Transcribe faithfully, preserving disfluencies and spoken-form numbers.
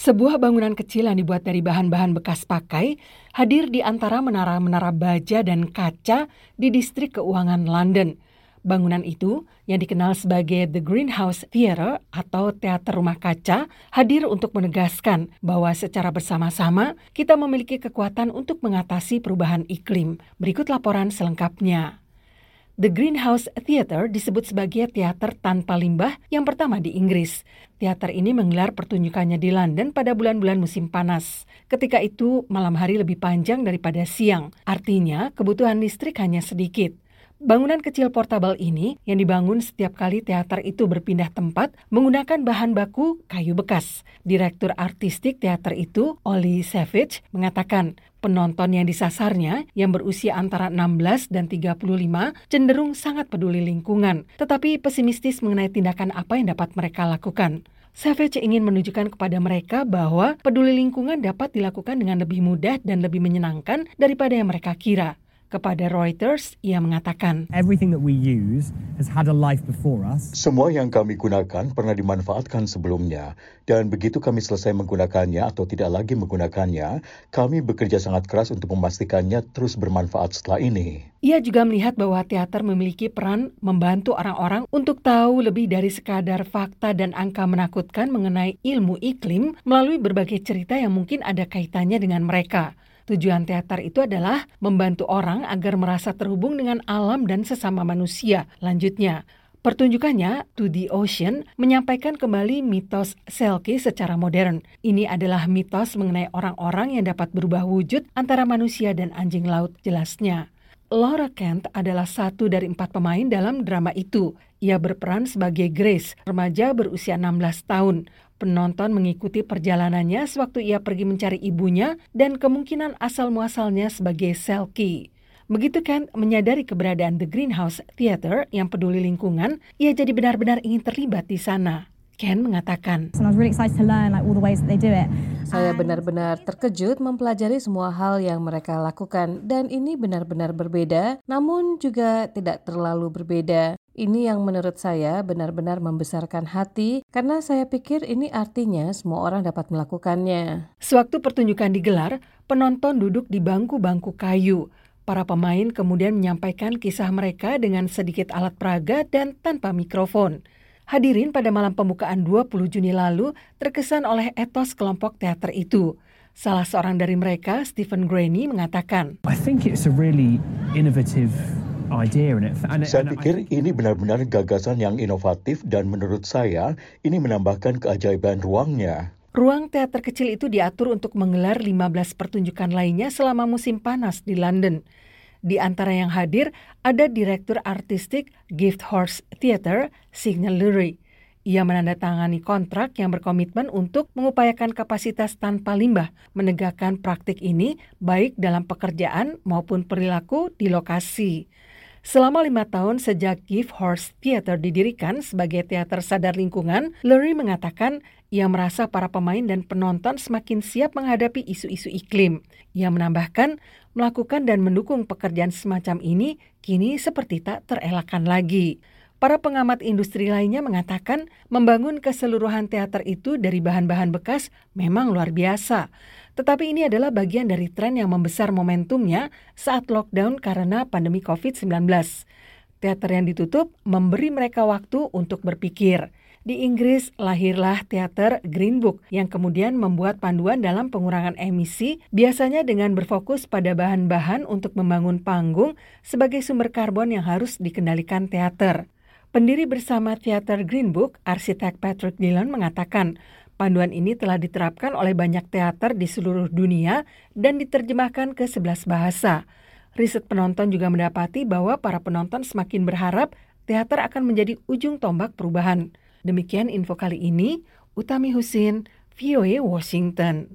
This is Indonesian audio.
Sebuah bangunan kecil yang dibuat dari bahan-bahan bekas pakai hadir di antara menara-menara baja dan kaca di distrik keuangan London. Bangunan itu, yang dikenal sebagai The Greenhouse Theatre atau Teater Rumah Kaca, hadir untuk menegaskan bahwa secara bersama-sama kita memiliki kekuatan untuk mengatasi perubahan iklim. Berikut laporan selengkapnya. The Greenhouse Theatre disebut sebagai teater tanpa limbah yang pertama di Inggris. Teater ini menggelar pertunjukannya di London pada bulan-bulan musim panas. Ketika itu, malam hari lebih panjang daripada siang. Artinya, kebutuhan listrik hanya sedikit. Bangunan kecil portabel ini yang dibangun setiap kali teater itu berpindah tempat menggunakan bahan baku kayu bekas. Direktur artistik teater itu, Ollie Savage, mengatakan penonton yang disasarnya yang berusia antara enam belas dan tiga puluh lima cenderung sangat peduli lingkungan, tetapi pesimistis mengenai tindakan apa yang dapat mereka lakukan. Savage ingin menunjukkan kepada mereka bahwa peduli lingkungan dapat dilakukan dengan lebih mudah dan lebih menyenangkan daripada yang mereka kira. Kepada Reuters, ia mengatakan, Everything that we use has had a life before us. Semua yang kami gunakan pernah dimanfaatkan sebelumnya, dan begitu kami selesai menggunakannya atau tidak lagi menggunakannya, kami bekerja sangat keras untuk memastikannya terus bermanfaat setelah ini. Ia juga melihat bahwa teater memiliki peran membantu orang-orang untuk tahu lebih dari sekadar fakta dan angka menakutkan mengenai ilmu iklim melalui berbagai cerita yang mungkin ada kaitannya dengan mereka. Tujuan teater itu adalah membantu orang agar merasa terhubung dengan alam dan sesama manusia. Lanjutnya, pertunjukannya To the Ocean menyampaikan kembali mitos Selkie secara modern. Ini adalah mitos mengenai orang-orang yang dapat berubah wujud antara manusia dan anjing laut, jelasnya. Laura Kent adalah satu dari empat pemain dalam drama itu. Ia berperan sebagai Grace, remaja berusia enam belas tahun. Penonton mengikuti perjalanannya sewaktu ia pergi mencari ibunya dan kemungkinan asal-muasalnya sebagai Selkie. Begitu Kent menyadari keberadaan The Greenhouse Theatre yang peduli lingkungan, ia jadi benar-benar ingin terlibat di sana. Ken mengatakan, Saya benar-benar terkejut mempelajari semua hal yang mereka lakukan dan ini benar-benar berbeda, namun juga tidak terlalu berbeda. Ini yang menurut saya benar-benar membesarkan hati karena saya pikir ini artinya semua orang dapat melakukannya. Sewaktu pertunjukan digelar, penonton duduk di bangku-bangku kayu. Para pemain kemudian menyampaikan kisah mereka dengan sedikit alat peraga dan tanpa mikrofon. Hadirin pada malam pembukaan dua puluh Juni lalu terkesan oleh etos kelompok teater itu. Salah seorang dari mereka, Stephen Graney, mengatakan, I think it's a really innovative idea. And it, and it, Saya and pikir ini benar-benar gagasan yang inovatif dan menurut saya ini menambahkan keajaiban ruangnya. Ruang teater kecil itu diatur untuk menggelar lima belas pertunjukan lainnya selama musim panas di London. Di antara yang hadir ada Direktur Artistik Gift Horse Theatre, Signal Lurie. Ia menandatangani kontrak yang berkomitmen untuk mengupayakan kapasitas tanpa limbah, menegakkan praktik ini baik dalam pekerjaan maupun perilaku di lokasi. Selama lima tahun sejak Gift Horse Theatre didirikan sebagai teater sadar lingkungan, Lurie mengatakan ia merasa para pemain dan penonton semakin siap menghadapi isu-isu iklim. Ia menambahkan, melakukan dan mendukung pekerjaan semacam ini kini seperti tak terelakkan lagi. Para pengamat industri lainnya mengatakan membangun keseluruhan teater itu dari bahan-bahan bekas memang luar biasa. Tetapi ini adalah bagian dari tren yang membesar momentumnya saat lockdown karena pandemi covid sembilan belas. Teater yang ditutup memberi mereka waktu untuk berpikir. Di Inggris lahirlah teater Green Book yang kemudian membuat panduan dalam pengurangan emisi, biasanya dengan berfokus pada bahan-bahan untuk membangun panggung sebagai sumber karbon yang harus dikendalikan teater. Pendiri bersama teater Green Book, arsitek Patrick Dillon mengatakan, panduan ini telah diterapkan oleh banyak teater di seluruh dunia dan diterjemahkan ke sebelas bahasa. Riset penonton juga mendapati bahwa para penonton semakin berharap teater akan menjadi ujung tombak perubahan. Demikian info kali ini, Utami Husin, V O A Washington.